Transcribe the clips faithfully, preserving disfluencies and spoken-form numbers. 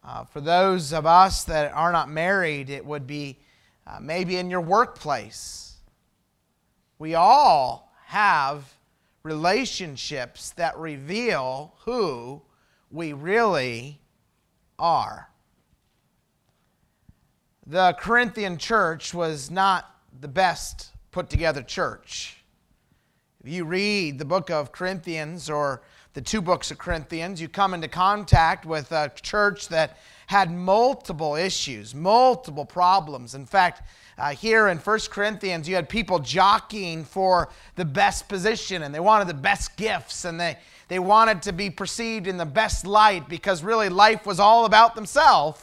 Uh, for those of us that are not married, it would be uh, maybe in your workplace. We all have relationships that reveal who we really are. The Corinthian church was not the best put together church. If you read the book of Corinthians or the two books of Corinthians, you come into contact with a church that had multiple issues, multiple problems. In fact, uh, here in First Corinthians, you had people jockeying for the best position, and they wanted the best gifts, and they, they wanted to be perceived in the best light because really life was all about themselves.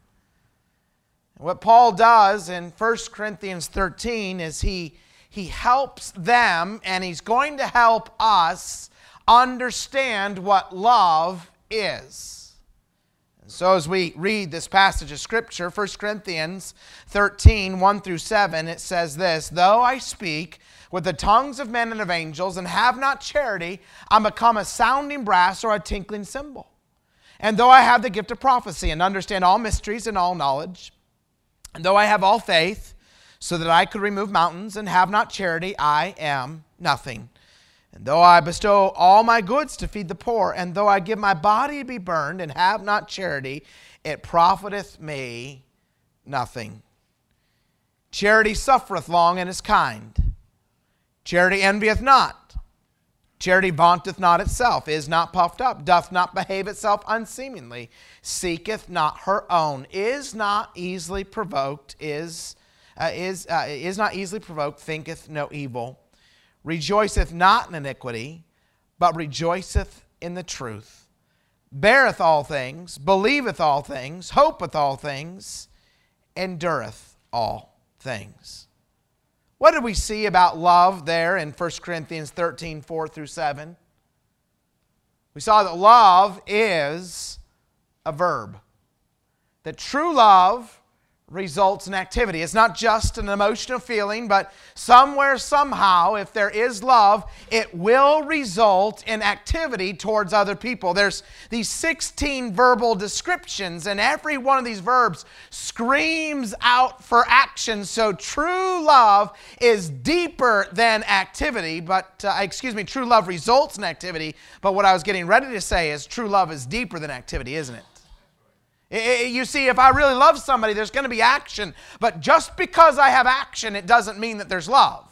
What Paul does in First Corinthians thirteen is he, he helps them, and he's going to help us understand what love is. And so as we read this passage of Scripture, First Corinthians thirteen, one through seven, it says this: "Though I speak with the tongues of men and of angels and have not charity, I become a sounding brass or a tinkling cymbal. And though I have the gift of prophecy and understand all mysteries and all knowledge, and though I have all faith, so that I could remove mountains and have not charity, I am nothing. And though I bestow all my goods to feed the poor, and though I give my body to be burned and have not charity, it profiteth me nothing. Charity suffereth long and is kind. Charity envieth not. Charity vaunteth not itself, is not puffed up, doth not behave itself unseemingly, seeketh not her own, is not easily provoked, is uh, is uh, is not easily provoked, thinketh no evil, rejoiceth not in iniquity, but rejoiceth in the truth, beareth all things, believeth all things, hopeth all things, endureth all things." What did we see about love there in First Corinthians thirteen, four through seven? We saw that love is a verb. That true love results in activity. It's not just an emotional feeling, but somewhere, somehow, if there is love, it will result in activity towards other people. There's these sixteen verbal descriptions, and every one of these verbs screams out for action. So true love is deeper than activity, but, uh, excuse me, true love results in activity. But what I was getting ready to say is true love is deeper than activity, isn't it? You see, if I really love somebody, there's going to be action. But just because I have action, it doesn't mean that there's love.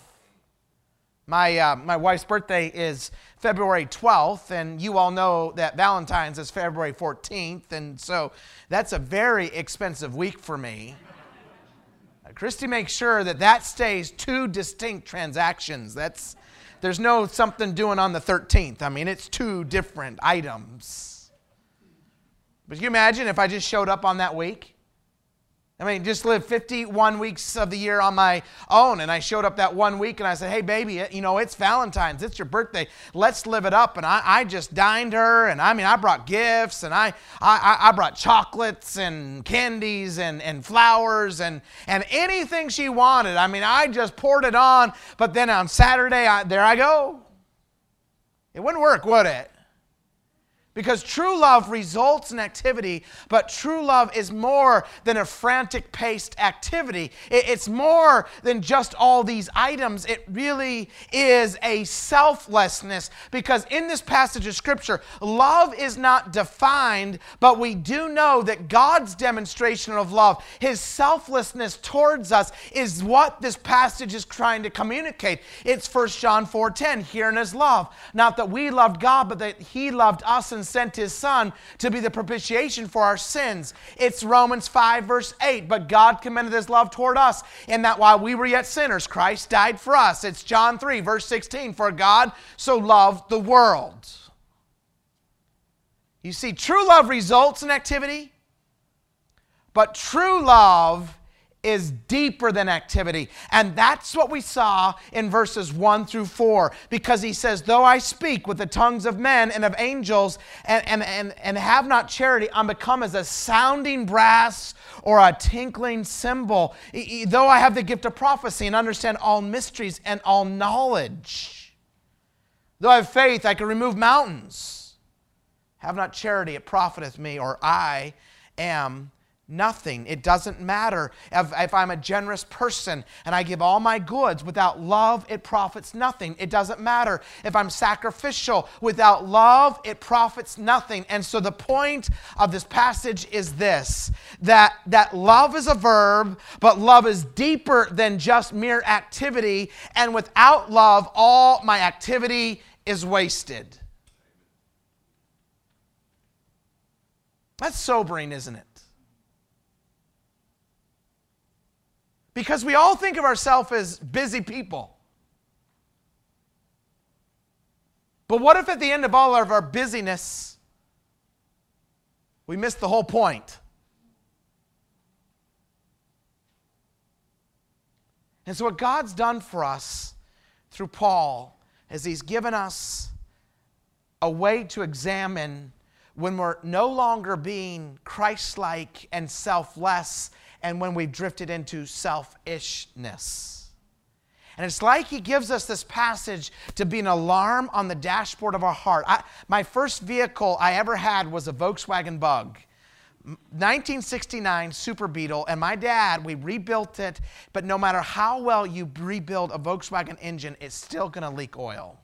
My, uh, my wife's birthday is February twelfth, and you all know that Valentine's is February fourteenth, and so that's a very expensive week for me. Uh, Christy makes sure that that stays two distinct transactions. That's, there's no something doing on the thirteenth. I mean, it's two different items. But can you imagine if I just showed up on that week? I mean, just lived fifty-one weeks of the year on my own, and I showed up that one week and I said, "Hey, baby, you know, it's Valentine's. It's your birthday. Let's live it up." And I, I just dined her, and I mean, I brought gifts, and I I, I brought chocolates and candies and, and flowers and, and anything she wanted. I mean, I just poured it on, but then on Saturday, I, there I go. It wouldn't work, would it? Because true love results in activity, but true love is more than a frantic-paced activity. It's more than just all these items. It really is a selflessness, because in this passage of Scripture, love is not defined, but we do know that God's demonstration of love, His selflessness towards us, is what this passage is trying to communicate. It's First John four ten, herein is love. Not that we loved God, but that He loved us and sent His Son to be the propitiation for our sins. It's Romans five verse eight. But God commended His love toward us, in that while we were yet sinners, Christ died for us. It's John three verse sixteen. For God so loved the world. You see, true love results in activity, but true love is deeper than activity. And that's what we saw in verses one through four. Because he says, though I speak with the tongues of men and of angels and, and, and, and have not charity, I'm become as a sounding brass or a tinkling cymbal. Though I have the gift of prophecy and understand all mysteries and all knowledge. Though I have faith, I can remove mountains. Have not charity, it profiteth me, or I am nothing. It doesn't matter if, if I'm a generous person and I give all my goods. Without love, it profits nothing. It doesn't matter if I'm sacrificial. Without love, it profits nothing. And so the point of this passage is this, that, that love is a verb, but love is deeper than just mere activity. And without love, all my activity is wasted. That's sobering, isn't it? Because we all think of ourselves as busy people. But what if at the end of all of our busyness, we miss the whole point? And so what God's done for us through Paul is He's given us a way to examine when we're no longer being Christ-like and selfless, and when we've drifted into selfishness. And it's like He gives us this passage to be an alarm on the dashboard of our heart. I, my first vehicle I ever had was a Volkswagen Bug. nineteen sixty-nine Super Beetle, and my dad, we rebuilt it, but no matter how well you rebuild a Volkswagen engine, it's still going to leak oil.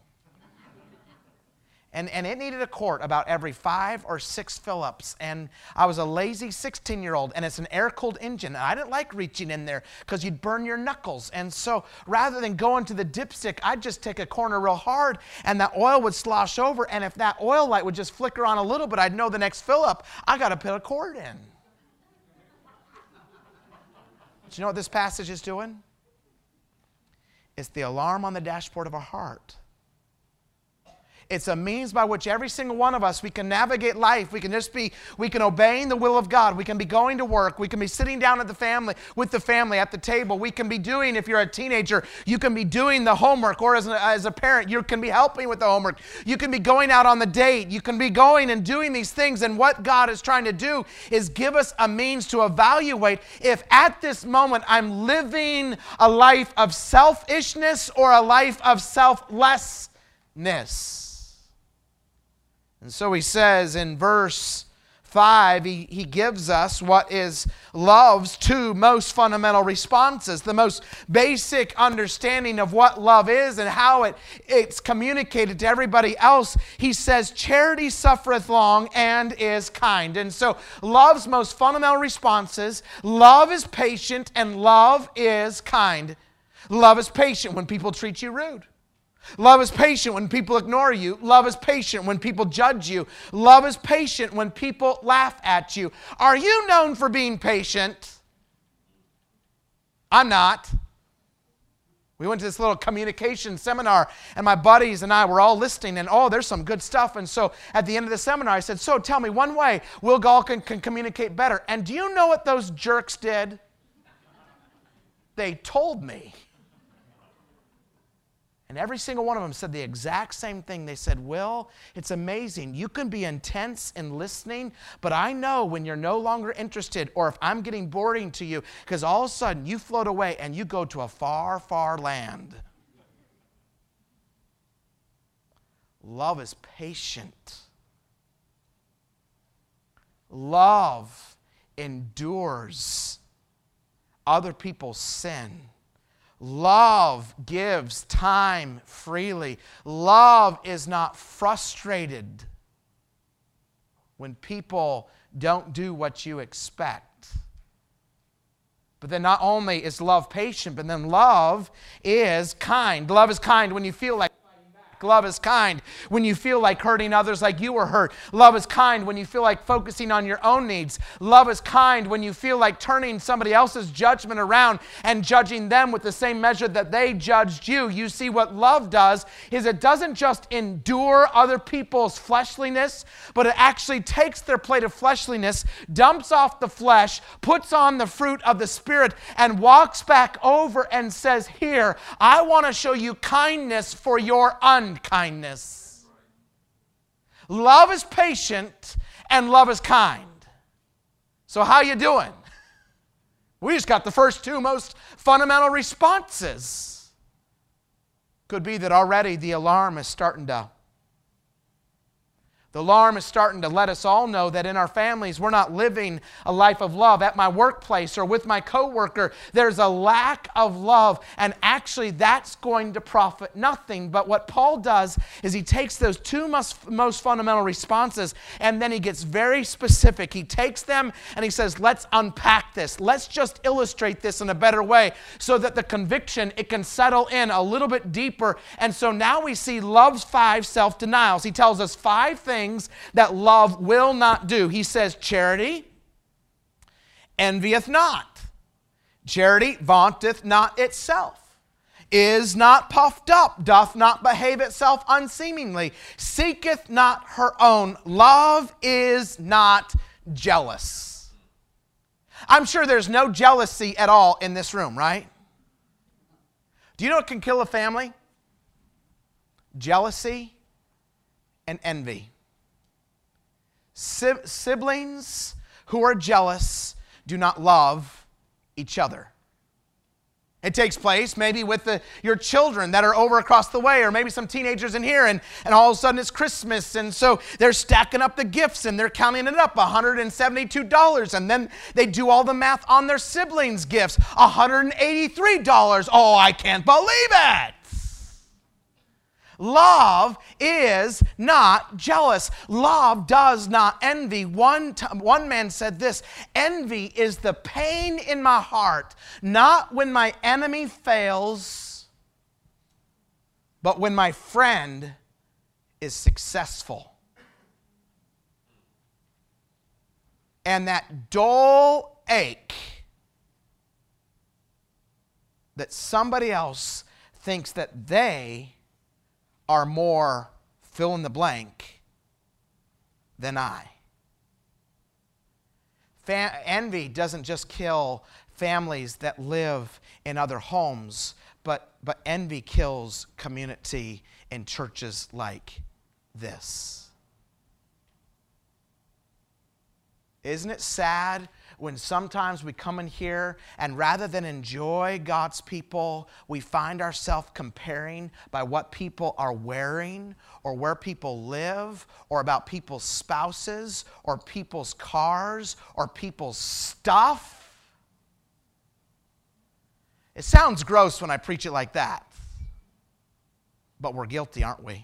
And, and it needed a quart about every five or six fill-ups. And I was a lazy sixteen-year-old, and it's an air-cooled engine. And I didn't like reaching in there because you'd burn your knuckles. And so rather than going to the dipstick, I'd just take a corner real hard, and that oil would slosh over. And if that oil light would just flicker on a little bit, I'd know the next fill-up, I got to put a quart in. Do you know what this passage is doing? It's the alarm on the dashboard of our heart. It's a means by which every single one of us, we can navigate life. We can just be, we can obeying the will of God. We can be going to work. We can be sitting down at the family, with the family at the table. We can be doing, if you're a teenager, you can be doing the homework. Or as a, as a parent, you can be helping with the homework. You can be going out on the date. You can be going and doing these things. And what God is trying to do is give us a means to evaluate if at this moment I'm living a life of selfishness or a life of selflessness. And so he says in verse five, he, he gives us what is love's two most fundamental responses, the most basic understanding of what love is and how it, it's communicated to everybody else. He says, charity suffereth long and is kind. And so love's most fundamental responses, love is patient and love is kind. Love is patient when people treat you rude. Love is patient when people ignore you. Love is patient when people judge you. Love is patient when people laugh at you. Are you known for being patient? I'm not. We went to this little communication seminar, and my buddies and I were all listening, and oh, there's some good stuff. And so at the end of the seminar, I said, so tell me one way Will Gall can, can communicate better. And do you know what those jerks did? They told me. And every single one of them said the exact same thing. They said, Will, it's amazing. You can be intense in listening, but I know when you're no longer interested or if I'm getting boring to you, because all of a sudden you float away and you go to a far, far land. Love is patient. Love endures other people's sin. Love gives time freely. Love is not frustrated when people don't do what you expect. But then not only is love patient, but then love is kind. Love is kind when you feel like Love is kind when you feel like hurting others like you were hurt. Love is kind when you feel like focusing on your own needs. Love is kind when you feel like turning somebody else's judgment around and judging them with the same measure that they judged you. You see, what love does is it doesn't just endure other people's fleshliness, but it actually takes their plate of fleshliness, dumps off the flesh, puts on the fruit of the Spirit, and walks back over and says, here, I want to show you kindness for your unkindness. Kindness. Love is patient and love is kind. So how you doing? We just got the first two most fundamental responses. Could be that already the alarm is starting to The alarm is starting to let us all know that in our families, we're not living a life of love. At my workplace or with my coworker, there's a lack of love. And actually, that's going to profit nothing. But what Paul does is he takes those two most, most fundamental responses and then he gets very specific. He takes them and he says, let's unpack this. Let's just illustrate this in a better way so that the conviction, it can settle in a little bit deeper. And so now we see love's five self-denials. He tells us five things that love will not do. He says, charity envieth not. Charity vaunteth not itself, is not puffed up, doth not behave itself unseemingly, seeketh not her own. Love is not jealous. I'm sure there's no jealousy at all in this room, right? Do you know what can kill a family? Jealousy and envy. Siblings who are jealous do not love each other. It takes place maybe with the, your children that are over across the way, or maybe some teenagers in here, and, and all of a sudden it's Christmas, and so they're stacking up the gifts and they're counting it up, one hundred seventy-two dollars, and then they do all the math on their siblings' gifts, one hundred eighty-three dollars. Oh, I can't believe it! Love is not jealous. Love does not envy. One, t- one man said this, envy is the pain in my heart, not when my enemy fails, but when my friend is successful. And that dull ache that somebody else thinks that they are more fill in the blank than I. Fa- envy doesn't just kill families that live in other homes, but, but envy kills community in churches like this. Isn't it sad when sometimes we come in here and rather than enjoy God's people, we find ourselves comparing by what people are wearing or where people live or about people's spouses or people's cars or people's stuff? It sounds gross when I preach it like that, but we're guilty, aren't we?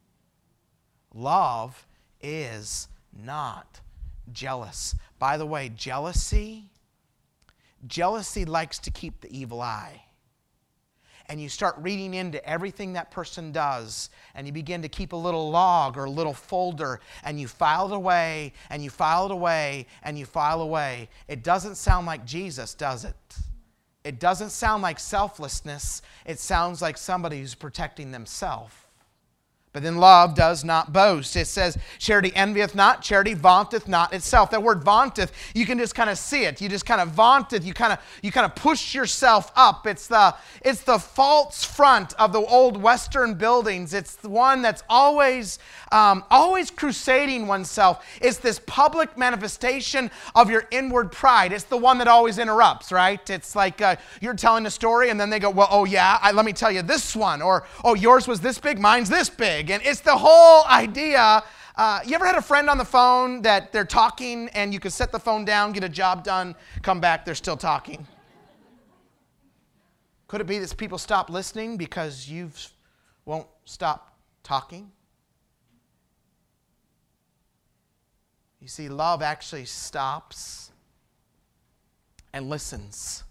Love is not jealous. By the way, jealousy, jealousy likes to keep the evil eye. And you start reading into everything that person does, and you begin to keep a little log or a little folder, and you file it away, and you file it away, and you file away. It doesn't sound like Jesus, does it? It doesn't sound like selflessness. It sounds like somebody who's protecting themselves. But then love does not boast. It says, charity envieth not, charity vaunteth not itself. That word vaunteth, you can just kind of see it. You just kind of vaunteth. You kind of you kind of push yourself up. It's the it's the false front of the old Western buildings. It's the one that's always um, always crusading oneself. It's this public manifestation of your inward pride. It's the one that always interrupts, right? It's like uh, you're telling a story and then they go, well, oh yeah, I, let me tell you this one. Or, oh, yours was this big, mine's this big. And it's the whole idea. Uh, you ever had a friend on the phone that they're talking and you can set the phone down, get a job done, come back, they're still talking? Could it be that people stop listening because you won't stop talking? You see, love actually stops and listens.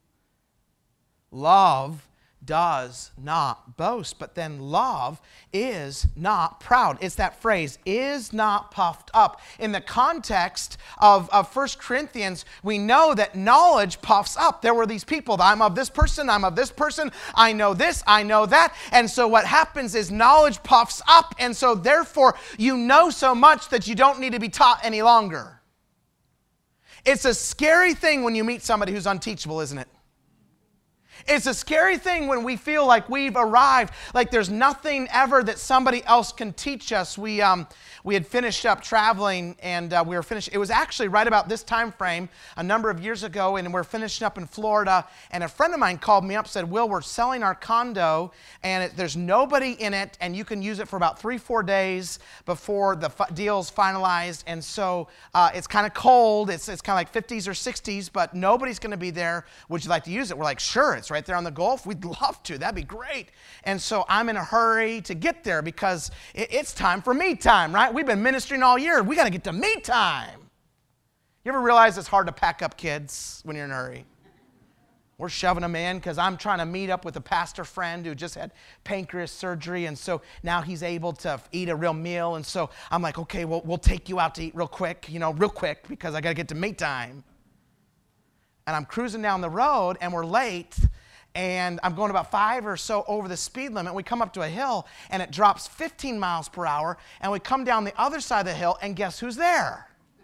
Love does not boast, but then love is not proud. It's that phrase, is not puffed up. In the context of, of First Corinthians, we know that knowledge puffs up. There were these people, I'm of this person, I'm of this person, I know this, I know that. And so what happens is knowledge puffs up, and so therefore you know so much that you don't need to be taught any longer. It's a scary thing when you meet somebody who's unteachable, isn't it? It's a scary thing when we feel like we've arrived, like there's nothing ever that somebody else can teach us. We um we had finished up traveling, and uh, we were finished. It was actually right about this time frame a number of years ago, and we're finishing up in Florida. And a friend of mine called me up and said, "Will, we're selling our condo, and it, there's nobody in it, and you can use it for about three, four days before the f- deal's finalized. And so uh, it's kind of cold. It's it's kind of like fifties or sixties, but nobody's going to be there. Would you like to use it?" We're like, "Sure, it's right there on the Gulf. We'd love to. That'd be great." And so I'm in a hurry to get there because it, it's time for me time, right? We've been ministering all year. We got to get to me time. You ever realize it's hard to pack up kids when you're in a hurry? We're shoving them in because I'm trying to meet up with a pastor friend who just had pancreas surgery, and so now he's able to eat a real meal. And so I'm like, okay, well, we'll take you out to eat real quick, you know, real quick, because I got to get to me time. And I'm cruising down the road, and we're late, and I'm going about five or so over the speed limit. We come up to a hill, and it drops fifteen miles per hour, and we come down the other side of the hill, and guess who's there?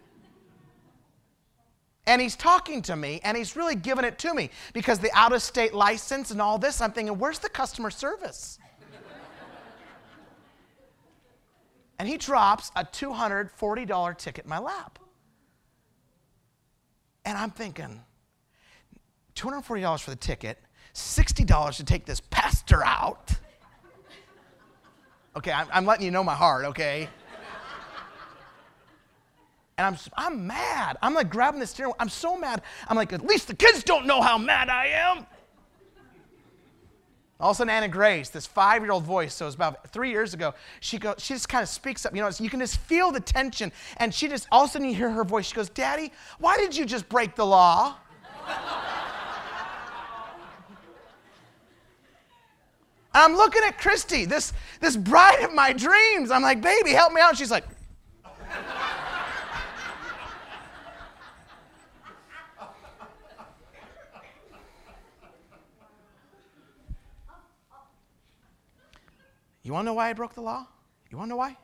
And he's talking to me, and he's really giving it to me because the out-of-state license and all this, I'm thinking, where's the customer service? And he drops a two hundred forty dollars ticket in my lap. And I'm thinking, two hundred forty dollars for the ticket, sixty dollars to take this pastor out. Okay, I'm, I'm letting you know my heart, okay? And I'm I'm mad. I'm like grabbing the steering wheel. I'm so mad. I'm like, at least the kids don't know how mad I am. All of a sudden, Anna Grace, this five-year-old voice, so it was about three years ago, she goes, she just kind of speaks up. You know, you can just feel the tension. And she just, all of a sudden you hear her voice. She goes, "Daddy, why did you just break the law?" And I'm looking at Christy, this, this bride of my dreams. I'm like, "Baby, help me out." And she's like, "You want to know why I broke the law? You want to know why?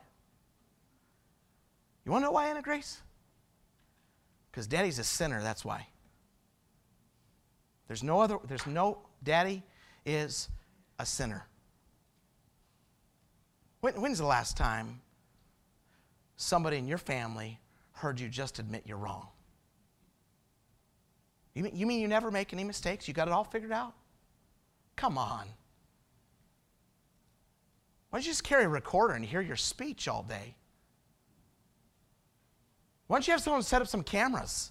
You want to know why, Anna Grace? Because Daddy's a sinner, that's why. There's no other, there's no, Daddy is a sinner." When, when's the last time somebody in your family heard you just admit you're wrong? You mean, you mean you never make any mistakes? You got it all figured out? Come on. Why don't you just carry a recorder and hear your speech all day? Why don't you have someone set up some cameras?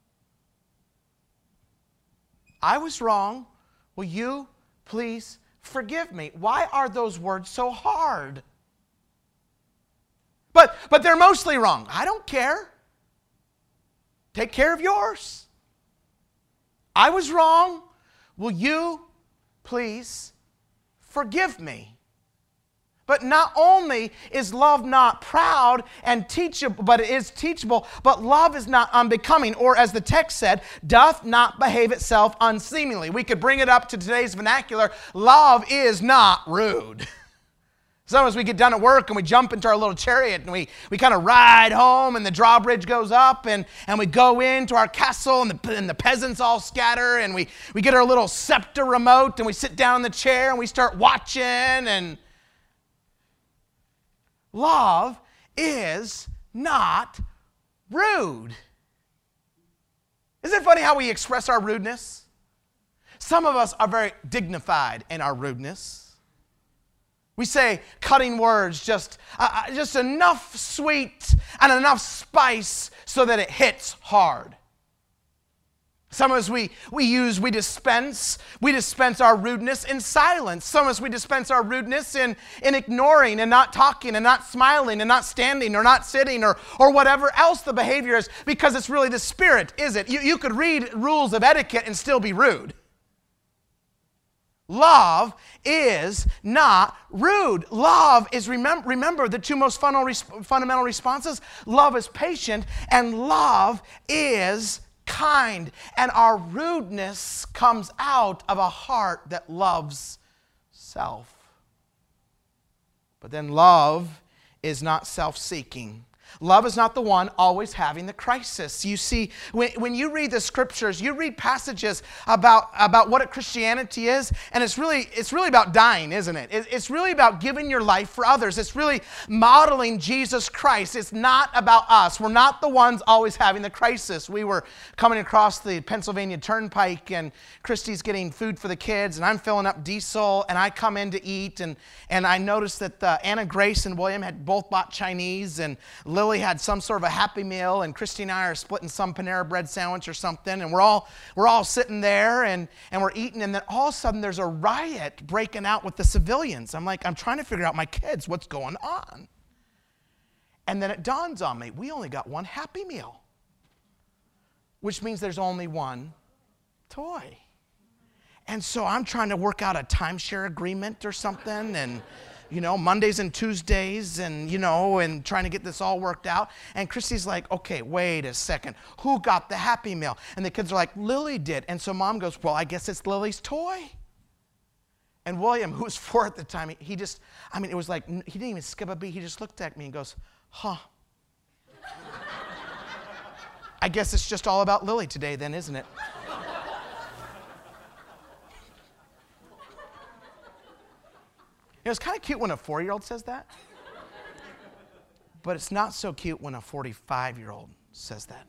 "I was wrong. Will you please forgive me?" Why are those words so hard? But, but they're mostly wrong. I don't care. Take care of yours. "I was wrong. Will you please forgive me?" But not only is love not proud and teachable, but it is teachable, but love is not unbecoming, or as the text said, doth not behave itself unseemingly. We could bring it up to today's vernacular. Love is not rude. Sometimes we get done at work and we jump into our little chariot and we, we kind of ride home, and the drawbridge goes up, and, and we go into our castle, and the, and the peasants all scatter, and we, we get our little scepter remote and we sit down in the chair and we start watching. And love is not rude. Isn't it funny how we express our rudeness? Some of us are very dignified in our rudeness. We say cutting words, just, uh, just enough sweet and enough spice so that it hits hard. Some of us, we, we use, we dispense, we dispense our rudeness in silence. Some of us, we dispense our rudeness in, in ignoring and not talking and not smiling and not standing or not sitting or, or whatever else the behavior is, because it's really the spirit, is it? You, you could read rules of etiquette and still be rude. Love is not rude. Love is, remember, remember the two most fundamental responses. Love is patient, and love is kind. And our rudeness comes out of a heart that loves self. But then love is not self-seeking. Love is not the one always having the crisis. You see, when, when you read the scriptures, you read passages about, about what Christianity is, and it's really, it's really about dying, isn't it? it? It's really about giving your life for others. It's really modeling Jesus Christ. It's not about us. We're not the ones always having the crisis. We were coming across the Pennsylvania Turnpike, and Christy's getting food for the kids, and I'm filling up diesel, and I come in to eat, and, and I noticed that uh, Anna Grace and William had both bought Chinese, and Lily had some sort of a Happy Meal, and Christy and I are splitting some Panera Bread sandwich or something, and we're all we're all sitting there, and, and we're eating, and then all of a sudden there's a riot breaking out with the civilians. I'm like, I'm trying to figure out my kids, what's going on? And then it dawns on me, we only got one Happy Meal, which means there's only one toy. And so I'm trying to work out a timeshare agreement or something, and you know, Mondays and Tuesdays, and, you know, and trying to get this all worked out. And Christy's like, okay, wait a second. Who got the Happy Meal? And the kids are like, Lily did. And so Mom goes, well, I guess it's Lily's toy. And William, who was four at the time, he, he just, I mean, it was like, he didn't even skip a beat. He just looked at me and goes, huh. I guess it's just all about Lily today then, isn't it? You know, it's kind of cute when a four-year-old says that. But it's not so cute when a forty-five-year-old says that.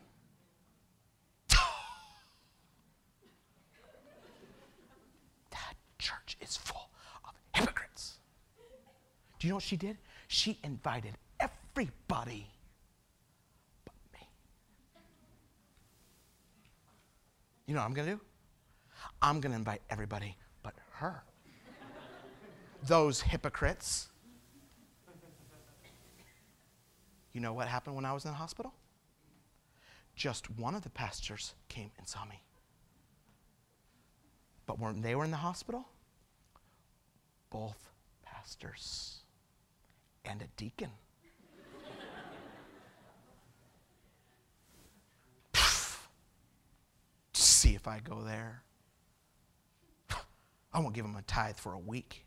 That church is full of hypocrites. Do you know what she did? She invited everybody but me. You know what I'm going to do? I'm going to invite everybody but her. Those hypocrites. You know what happened when I was in the hospital? Just one of the pastors came and saw me. But when they were in the hospital, both pastors and a deacon. See if I go there. I won't give them a tithe for a week.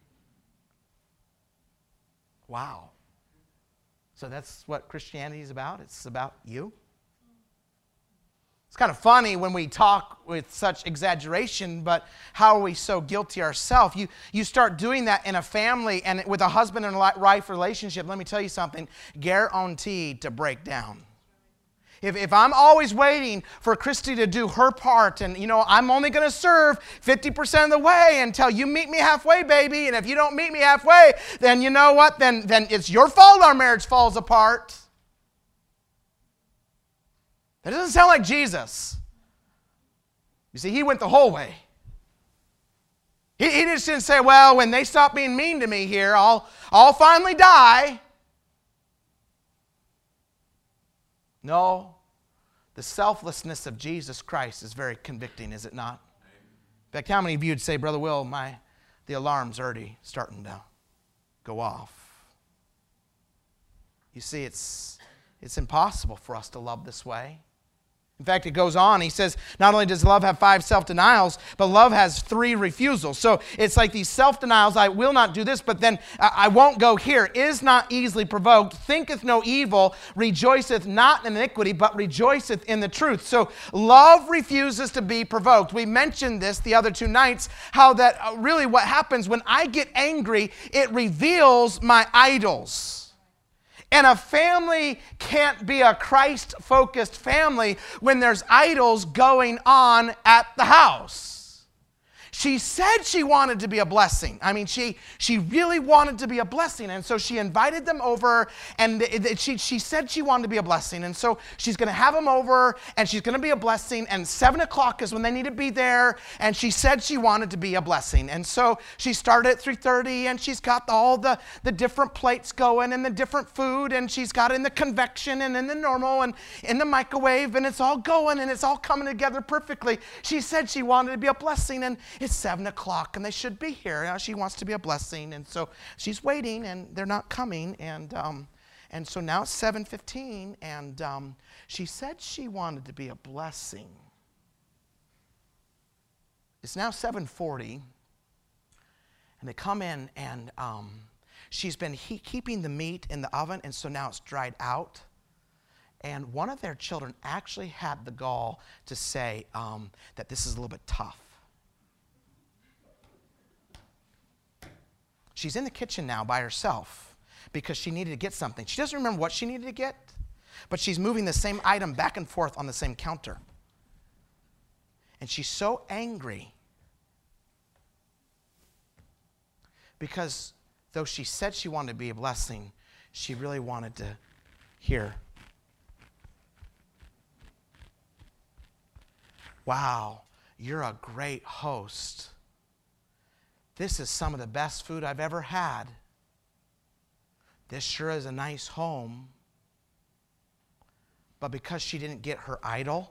Wow. So that's what Christianity is about? It's about you? It's kind of funny when we talk with such exaggeration, but how are we so guilty ourselves? You, you start doing that in a family and with a husband and wife relationship. Let me tell you something, guaranteed to break down. If, if I'm always waiting for Christy to do her part and, you know, I'm only going to serve fifty percent of the way until you meet me halfway, baby. And if you don't meet me halfway, then you know what? Then, then it's your fault our marriage falls apart. That doesn't sound like Jesus. You see, he went the whole way. He, he just didn't say, well, when they stop being mean to me here, I'll, I'll finally die. No. The selflessness of Jesus Christ is very convicting, is it not? In fact, how many of you would say, Brother Will, my, the alarm's already starting to go off? You see, it's, it's impossible for us to love this way. In fact, it goes on. He says, not only does love have five self-denials, but love has three refusals. So it's like these self-denials, I will not do this, but then I won't go here. Is not easily provoked, thinketh no evil, rejoiceth not in iniquity, but rejoiceth in the truth. So love refuses to be provoked. We mentioned this the other two nights, how that really what happens when I get angry, it reveals my idols. And a family can't be a Christ-focused family when there's idols going on at the house. She said she wanted to be a blessing. I mean, she, she really wanted to be a blessing. And so she invited them over, and she, she said she wanted to be a blessing. And so she's going to have them over, and she's going to be a blessing. And seven o'clock is when they need to be there. And she said she wanted to be a blessing. And so she started at three thirty, and she's got all the, the different plates going and the different food. And she's got it in the convection and in the normal and in the microwave. And it's all going, and it's all coming together perfectly. She said she wanted to be a blessing, and it's seven o'clock, and they should be here. Now, she wants to be a blessing, and so she's waiting, and they're not coming, and um, and so now it's seven fifteen, and um, she said she wanted to be a blessing. It's now seven forty, and they come in, and um, she's been he- keeping the meat in the oven, and so now it's dried out. And one of their children actually had the gall to say um, that this is a little bit tough. She's in the kitchen now by herself because she needed to get something. She doesn't remember what she needed to get, but she's moving the same item back and forth on the same counter. And she's so angry because though she said she wanted to be a blessing, she really wanted to hear, wow, you're a great host. This is some of the best food I've ever had. This sure is a nice home. But because she didn't get her idol,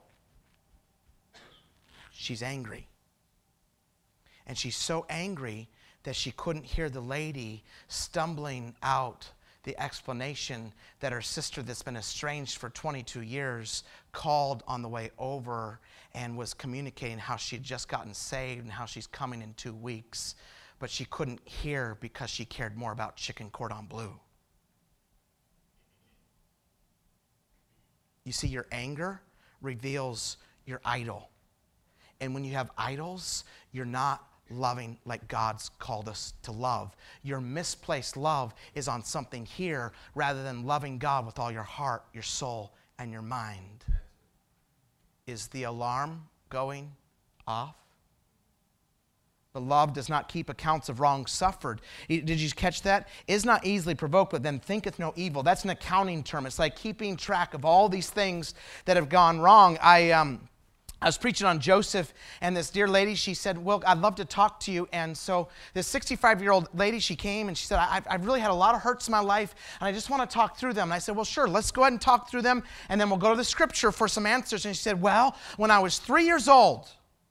she's angry. And she's so angry that she couldn't hear the lady stumbling out the explanation that her sister that's been estranged for twenty-two years called on the way over and was communicating how she had just gotten saved and how she's coming in two weeks. But she couldn't hear because she cared more about chicken cordon bleu. You see, your anger reveals your idol. And when you have idols, you're not loving like God's called us to love. Your misplaced love is on something here rather than loving God with all your heart, your soul, and your mind. Is the alarm going off? The love does not keep accounts of wrong suffered. Did you catch that? Is not easily provoked, but then thinketh no evil. That's an accounting term. It's like keeping track of all these things that have gone wrong. I um, I was preaching on Joseph, and this dear lady, she said, well, I'd love to talk to you. And so this sixty-five-year-old lady, she came, and she said, I've, I've really had a lot of hurts in my life, and I just want to talk through them. And I said, well, sure, let's go ahead and talk through them, and then we'll go to the scripture for some answers. And she said, well, when I was three years old,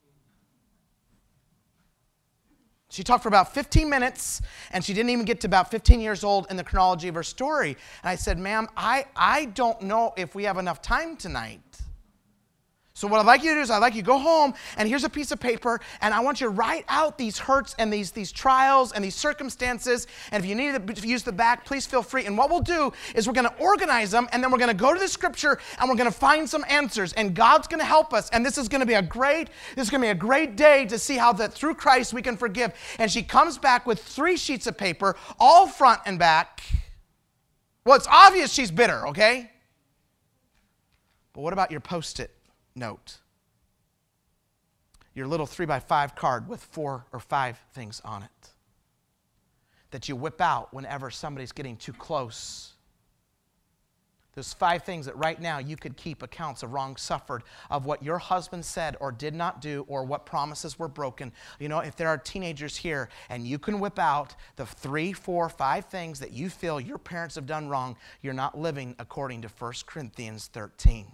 she talked for about fifteen minutes, and she didn't even get to about fifteen years old in the chronology of her story. And I said, ma'am, I, I don't know if we have enough time tonight. So what I'd like you to do is I'd like you to go home, and here's a piece of paper, and I want you to write out these hurts and these, these trials and these circumstances, and if you need to use the back, please feel free. And what we'll do is we're going to organize them, and then we're going to go to the scripture, and we're going to find some answers, and God's going to help us, and this is going to be a great, this is going to be a great day to see how that through Christ we can forgive. And she comes back with three sheets of paper, all front and back. Well, it's obvious she's bitter, okay? But what about your Post-it note? Your little three by five card with four or five things on it that you whip out whenever somebody's getting too close. There's five things that right now you could keep accounts of wrong suffered, of what your husband said or did not do, or what promises were broken. You know, if there are teenagers here and you can whip out the three, four, five things that you feel your parents have done wrong, you're not living according to First Corinthians thirteen.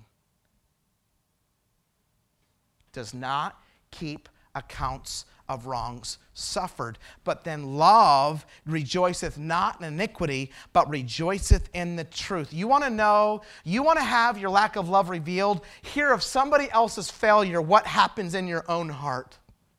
Does not keep accounts of wrongs suffered. But then love rejoiceth not in iniquity, but rejoiceth in the truth. You want to know, you want to have your lack of love revealed, hear of somebody else's failure, what happens in your own heart.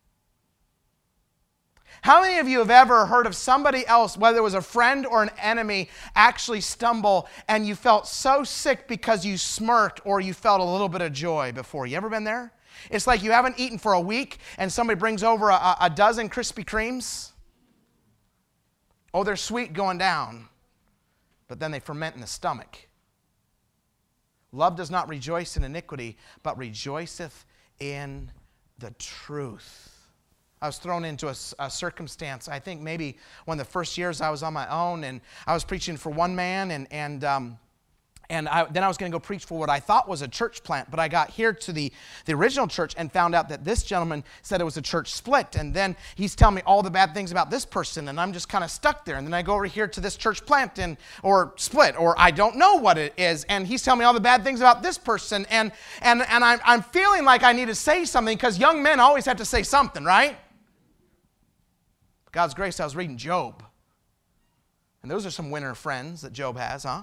How many of you have ever heard of somebody else, whether it was a friend or an enemy, actually stumble and you felt so sick because you smirked or you felt a little bit of joy before? You ever been there? It's like you haven't eaten for a week and somebody brings over a, a dozen Krispy Kremes. Oh, they're sweet going down, but then they ferment in the stomach. Love does not rejoice in iniquity, but rejoiceth in the truth. I was thrown into a, a circumstance, I think maybe one of the first years I was on my own, and I was preaching for one man, and, and um, And I, then I was going to go preach for what I thought was a church plant. But I got here to the, the original church and found out that this gentleman said it was a church split. And then he's telling me all the bad things about this person. And I'm just kind of stuck there. And then I go over here to this church plant and or split. Or I don't know what it is. And he's telling me all the bad things about this person. And, and, and I'm, I'm feeling like I need to say something because young men always have to say something, right? God's grace, I was reading Job. And those are some winner friends that Job has, huh?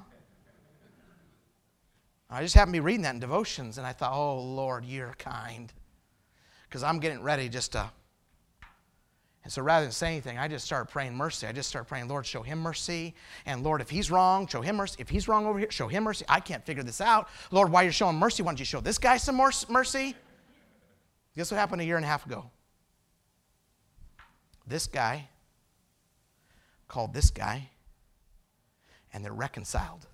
I just happened to be reading that in devotions, and I thought, oh, Lord, you're kind. Because I'm getting ready just to... And so rather than say anything, I just started praying mercy. I just started praying, Lord, show him mercy. And Lord, if he's wrong, show him mercy. If he's wrong over here, show him mercy. I can't figure this out. Lord, while you're showing mercy, why don't you show this guy some more mercy? Guess what happened a year and a half ago? This guy called this guy, and they're reconciled.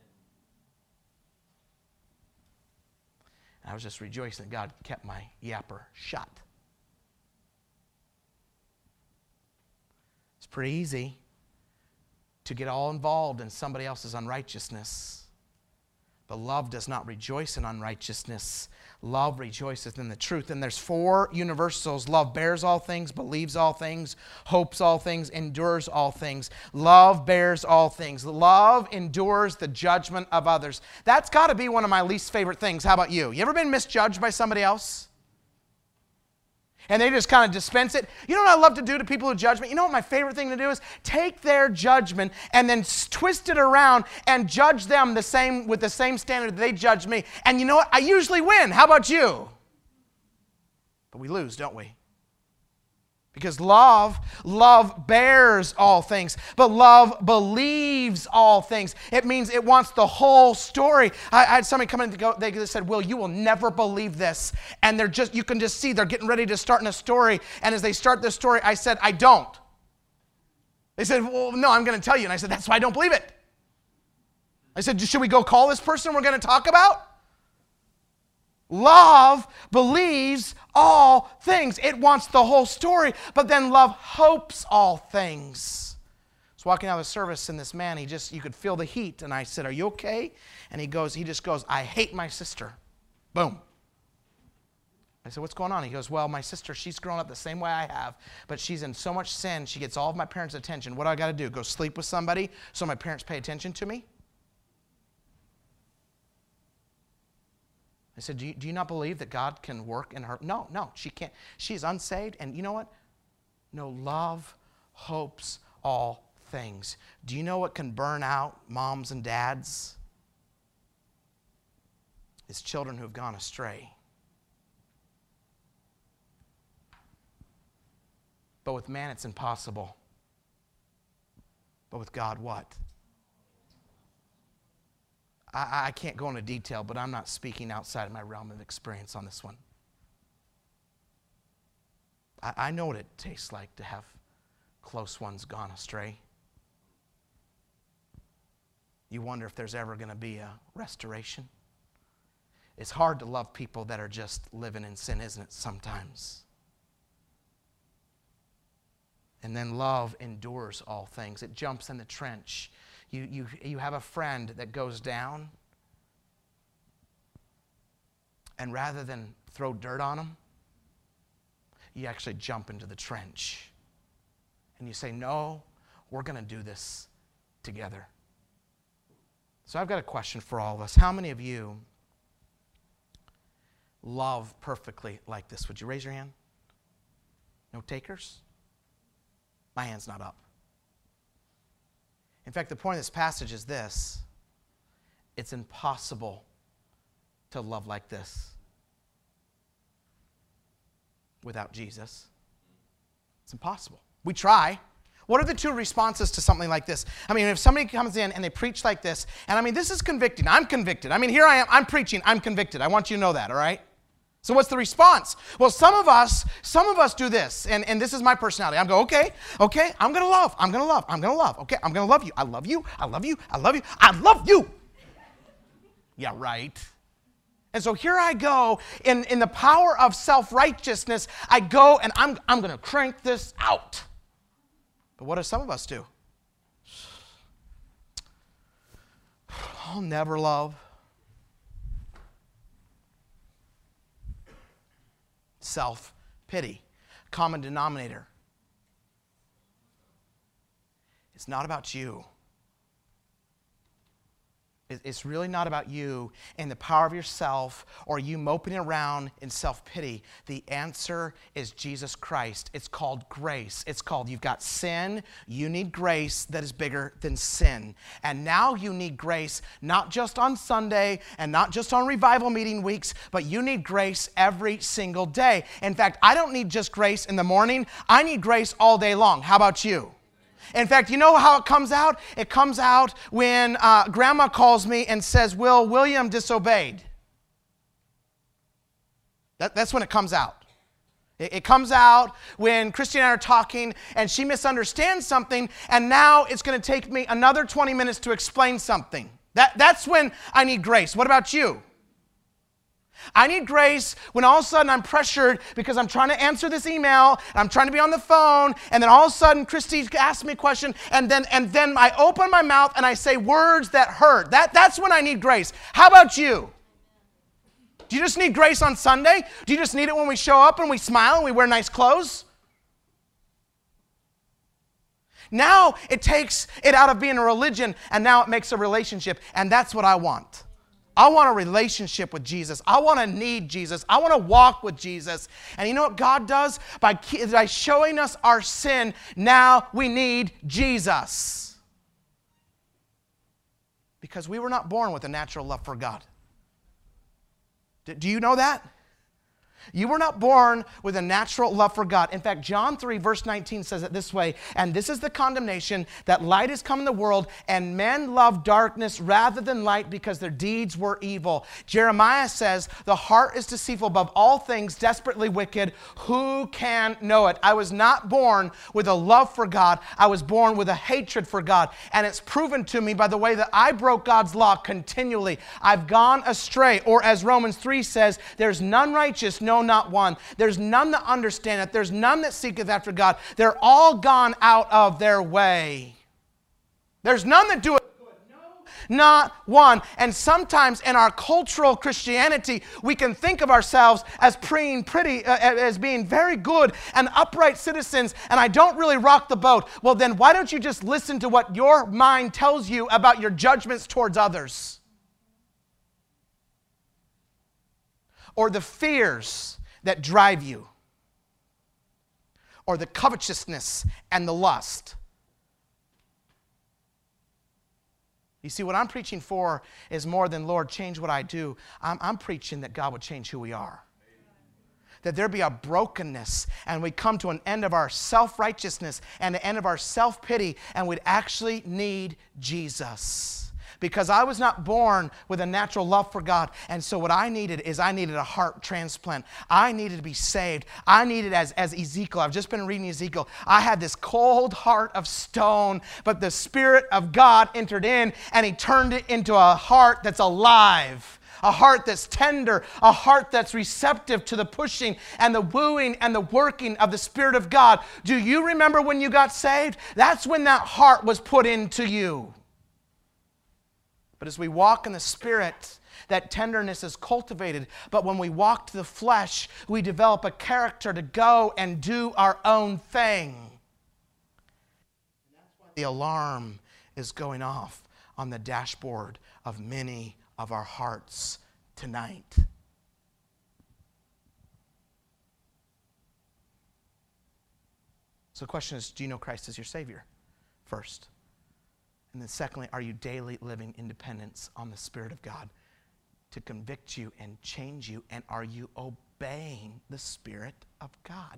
And I was just rejoicing that God kept my yapper shut. It's pretty easy to get all involved in somebody else's unrighteousness. But love does not rejoice in unrighteousness. Love rejoices in the truth. And there's four universals. Love bears all things, believes all things, hopes all things, endures all things. Love bears all things. Love endures the judgment of others. That's got to be one of my least favorite things. How about you? You ever been misjudged by somebody else? And they just kind of dispense it. You know what I love to do to people who judge me? You know what my favorite thing to do is? Take their judgment and then twist it around and judge them the same with the same standard that they judge me. And you know what? I usually win. How about you? But we lose, don't we? Because love, love bears all things, but love believes all things. It means it wants the whole story. I, I had somebody come in and go, they said, Will, you will never believe this. And they're just, you can just see they're getting ready to start in a story. And as they start the story, I said, I don't. They said, well, no, I'm going to tell you. And I said, that's why I don't believe it. I said, should we go call this person we're going to talk about? Love believes all things. It wants the whole story, but then love hopes all things. I was walking out of the service, and this man, he just, you could feel the heat, and I said, are you okay? And he goes, he just goes, I hate my sister. Boom. I said, what's going on? He goes, well, my sister, she's grown up the same way I have, but she's in so much sin, she gets all of my parents' attention. What do I got to do? Go sleep with somebody so my parents pay attention to me? I said, do you, do you not believe that God can work in her? No, no, she can't. She's unsaved. And you know what? No, love hopes all things. Do you know what can burn out moms and dads? It's children who have gone astray. But with man, it's impossible. But with God, what? I, I can't go into detail, but I'm not speaking outside of my realm of experience on this one. I, I know what it tastes like to have close ones gone astray. You wonder if there's ever going to be a restoration. It's hard to love people that are just living in sin, isn't it, sometimes? And then love endures all things. It jumps in the trench. You, you, you have a friend that goes down, and rather than throw dirt on them, you actually jump into the trench. And you say, no, we're going to do this together. So I've got a question for all of us. How many of you love perfectly like this? Would you raise your hand? No takers? My hand's not up. In fact, the point of this passage is this. It's impossible to love like this without Jesus. It's impossible. We try. What are the two responses to something like this? I mean, if somebody comes in and they preach like this, and I mean, this is convicting. I'm convicted. I mean, here I am. I'm preaching. I'm convicted. I want you to know that, all right? So what's the response? Well, some of us, some of us do this, and, and this is my personality. I'm going, okay, okay, I'm going to love. I'm going to love. I'm going to love. Okay, I'm going to love you. I love you. I love you. I love you. I love you. Yeah, right. And so here I go in, in the power of self-righteousness. I go and I'm, I'm going to crank this out. But what do some of us do? I'll never love. Self-pity. Common denominator. It's not about you. It's really not about you and the power of yourself or you moping around in self-pity. The answer is Jesus Christ. It's called grace. It's called you've got sin. You need grace that is bigger than sin. And now you need grace not just on Sunday and not just on revival meeting weeks, but you need grace every single day. In fact, I don't need just grace in the morning. I need grace all day long. How about you? In fact, you know how it comes out? It comes out when uh, Grandma calls me and says, Will, William disobeyed. That, that's when it comes out. It, it comes out when Christy and I are talking and she misunderstands something, and now it's going to take me another twenty minutes to explain something. That, that's when I need grace. What about you? I need grace when all of a sudden I'm pressured because I'm trying to answer this email, and I'm trying to be on the phone, and then all of a sudden Christy asks me a question, and then and then I open my mouth and I say words that hurt. That, that's when I need grace. How about you? Do you just need grace on Sunday? Do you just need it when we show up and we smile and we wear nice clothes? Now it takes it out of being a religion, and now it makes a relationship, and that's what I want. I want a relationship with Jesus. I want to need Jesus. I want to walk with Jesus. And you know what God does? By, by showing us our sin, now we need Jesus. Because we were not born with a natural love for God. Do you know that? You were not born with a natural love for God. In fact, John three, verse nineteen says it this way, and this is the condemnation, that light has come in the world, and men love darkness rather than light because their deeds were evil. Jeremiah says, the heart is deceitful above all things, desperately wicked. Who can know it? I was not born with a love for God. I was born with a hatred for God. And it's proven to me by the way that I broke God's law continually. I've gone astray. Or as Romans three says, there's none righteous, no, not one. There's none that understand it. There's none that seeketh after God. They're all gone out of their way. There's none that do it. Not one. And sometimes in our cultural Christianity, we can think of ourselves as being pretty, uh, as being very good and upright citizens, and I don't really rock the boat. Well, then why don't you just listen to what your mind tells you about your judgments towards others? Or the fears that drive you, or the covetousness and the lust. You see, what I'm preaching for is more than, Lord, change what I do. I'm, I'm preaching that God would change who we are. That there be a brokenness, and we come to an end of our self-righteousness and the end of our self-pity, and we'd actually need Jesus. Because I was not born with a natural love for God. And so what I needed is I needed a heart transplant. I needed to be saved. I needed, as, as Ezekiel, I've just been reading Ezekiel, I had this cold heart of stone, but the Spirit of God entered in, and He turned it into a heart that's alive. A heart that's tender, a heart that's receptive to the pushing and the wooing and the working of the Spirit of God. Do you remember when you got saved? That's when that heart was put into you. But as we walk in the Spirit, that tenderness is cultivated. But when we walk to the flesh, we develop a character to go and do our own thing. And that's why the alarm is going off on the dashboard of many of our hearts tonight. So the question is, do you know Christ as your Savior? First. And then secondly, are you daily living in dependence on the Spirit of God to convict you and change you? And are you obeying the Spirit of God?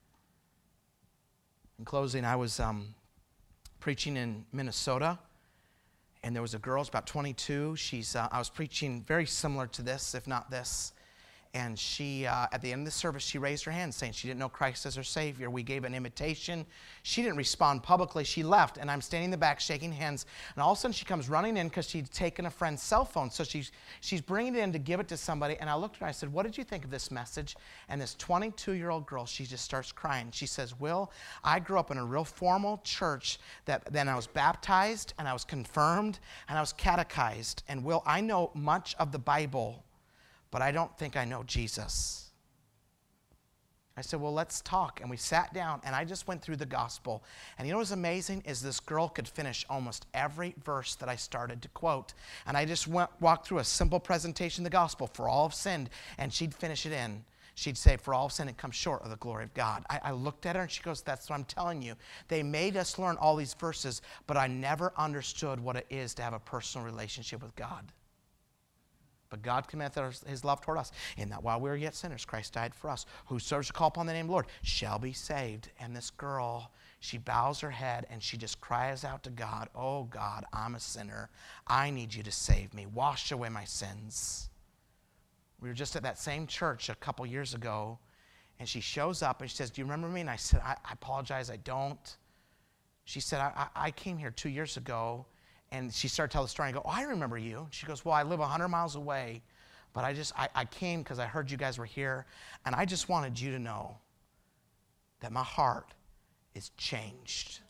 In closing, I was um, preaching in Minnesota, and there was a girl, she's about twenty-two. She's, uh, I was preaching very similar to this, if not this. And she, uh, at the end of the service, she raised her hand saying she didn't know Christ as her Savior. We gave an invitation. She didn't respond publicly. She left, and I'm standing in the back shaking hands. And all of a sudden, she comes running in because she'd taken a friend's cell phone. So she's, she's bringing it in to give it to somebody. And I looked at her and I said, what did you think of this message? And this twenty-two-year-old girl, she just starts crying. She says, Will, I grew up in a real formal church that then I was baptized, and I was confirmed, and I was catechized. And Will, I know much of the Bible, but I don't think I know Jesus. I said, well, let's talk. And we sat down, and I just went through the gospel. And you know what's amazing is this girl could finish almost every verse that I started to quote. And I just went, walked through a simple presentation of the gospel, for all have sinned, and she'd finish it in. She'd say, for all have sinned and come short of the glory of God. I, I looked at her, and she goes, that's what I'm telling you. They made us learn all these verses, but I never understood what it is to have a personal relationship with God. But God commendeth his love toward us, in that while we were yet sinners, Christ died for us. Whosoever shall call upon the name of the Lord shall be saved. And this girl, she bows her head and she just cries out to God, oh God, I'm a sinner. I need you to save me. Wash away my sins. We were just at that same church a couple years ago, and she shows up and she says, do you remember me? And I said, I, I apologize, I don't. She said, I, I, I came here two years ago. And she started telling the story, and I go, oh, I remember you. She goes, well, I live one hundred miles away, but I just, I, I came because I heard you guys were here, and I just wanted you to know that my heart is changed.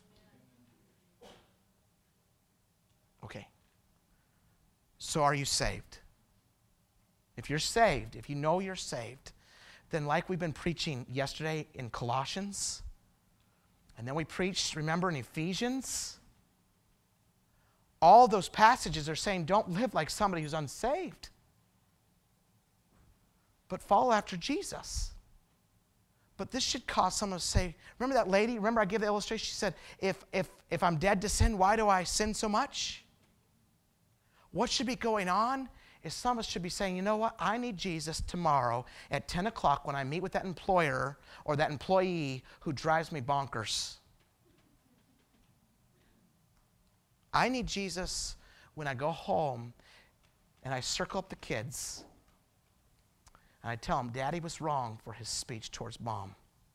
Okay. So are you saved? If you're saved, if you know you're saved, then like we've been preaching yesterday in Colossians, and then we preached, remember, in Ephesians, all those passages are saying don't live like somebody who's unsaved, but follow after Jesus. But this should cause someone to say, remember that lady? Remember I gave the illustration? She said, if, if, if I'm dead to sin, why do I sin so much? What should be going on is some of us should be saying, you know what? I need Jesus tomorrow at ten o'clock when I meet with that employer or that employee who drives me bonkers. I need Jesus when I go home and I circle up the kids and I tell them, Daddy was wrong for his speech towards Mom.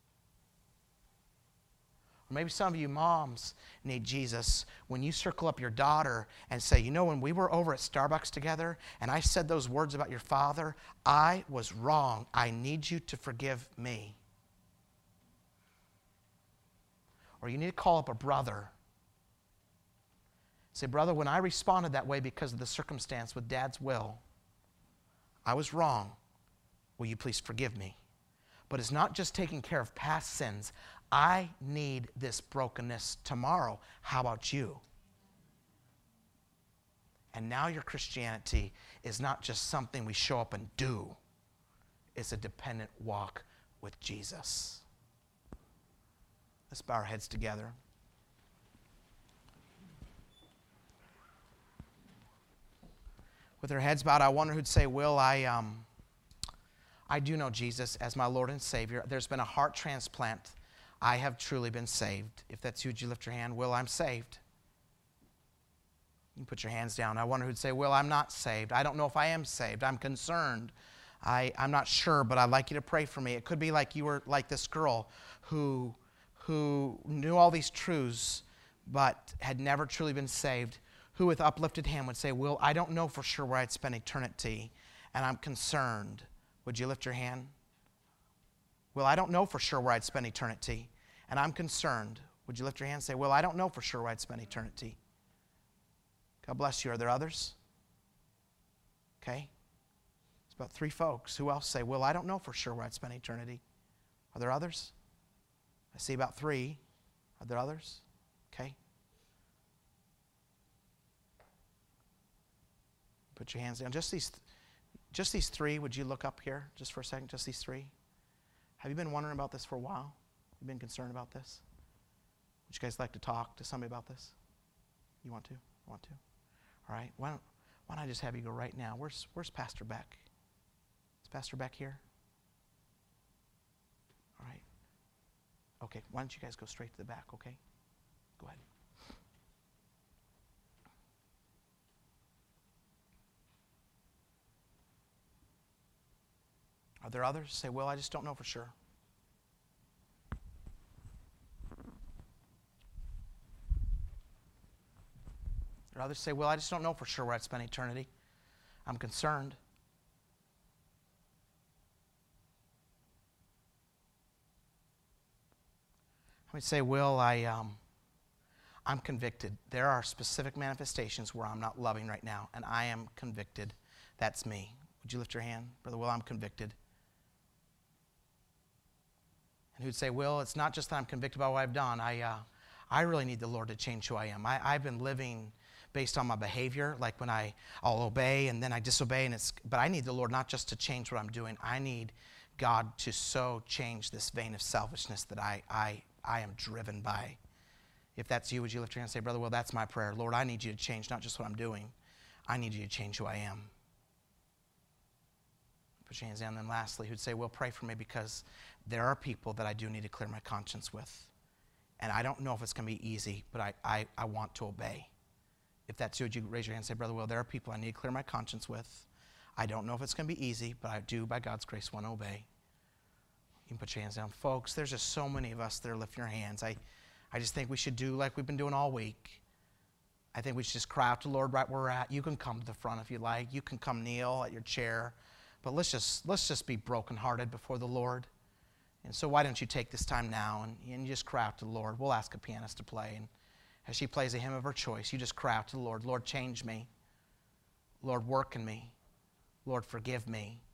Or maybe some of you moms need Jesus when you circle up your daughter and say, you know, when we were over at Starbucks together and I said those words about your father, I was wrong. I need you to forgive me. Or you need to call up a brother. Say, brother, when I responded that way because of the circumstance with Dad's will, I was wrong. Will you please forgive me? But it's not just taking care of past sins. I need this brokenness tomorrow. How about you? And now your Christianity is not just something we show up and do. It's a dependent walk with Jesus. Let's bow our heads together. With their heads bowed, I wonder who'd say, Will, I, um, I do know Jesus as my Lord and Savior. There's been a heart transplant. I have truly been saved. If that's you, would you lift your hand? Will, I'm saved. You can put your hands down. I wonder who'd say, Will, I'm not saved. I don't know if I am saved. I'm concerned. I, I'm not sure, but I'd like you to pray for me. It could be like you were like this girl who, who knew all these truths, but had never truly been saved, who with uplifted hand would say, Will, I don't know for sure where I'd spend eternity, and I'm concerned. Would you lift your hand? Will, I don't know for sure where I'd spend eternity, and I'm concerned. Would you lift your hand and say, Will, I don't know for sure where I'd spend eternity? God bless you. Are there others? Okay. It's about three folks. Who else say, Will, I don't know for sure where I'd spend eternity? Are there others? I see about three. Are there others? Okay. Put your hands down. Just these, just these three. Would you look up here just for a second? Just these three. Have you been wondering about this for a while? You've been concerned about this? Would you guys like to talk to somebody about this? You want to? Want to? All right. Why don't, why don't I just have you go right now? Where's, where's Pastor Beck? Is Pastor Beck here? All right. Okay. Why don't you guys go straight to the back, okay? Go ahead. Are there others? Say, well, I just don't know for sure. There are others say, well, I just don't know for sure where I'd spend eternity. I'm concerned. I would say, Will, I, um, I'm convicted. There are specific manifestations where I'm not loving right now, and I am convicted. That's me. Would you lift your hand? Brother Will, I'm convicted. who'd say, Will, it's not just that I'm convicted by what I've done. I, uh, I really need the Lord to change who I am. I, I've been living based on my behavior, like when I, I'll obey and then I disobey. And it's, but I need the Lord not just to change what I'm doing. I need God to so change this vein of selfishness that I, I, I am driven by. If that's you, would you lift your hand and say, Brother Will, that's my prayer. Lord, I need you to change not just what I'm doing. I need you to change who I am. Put your hands down. And then lastly, who'd say, Will, pray for me because there are people that I do need to clear my conscience with. And I don't know if it's going to be easy, but I, I, I want to obey. If that's you, would you raise your hand and say, Brother Will, there are people I need to clear my conscience with. I don't know if it's going to be easy, but I do, by God's grace, want to obey. You can put your hands down. Folks, there's just so many of us that are lifting your hands. I, I just think we should do like we've been doing all week. I think we should just cry out to the Lord right where we're at. You can come to the front if you like. You can come kneel at your chair. But let's just, let's just be brokenhearted before the Lord. And so why don't you take this time now and, and you just cry out to the Lord. We'll ask a pianist to play. And as she plays a hymn of her choice, you just cry out to the Lord. Lord, change me. Lord, work in me. Lord, forgive me.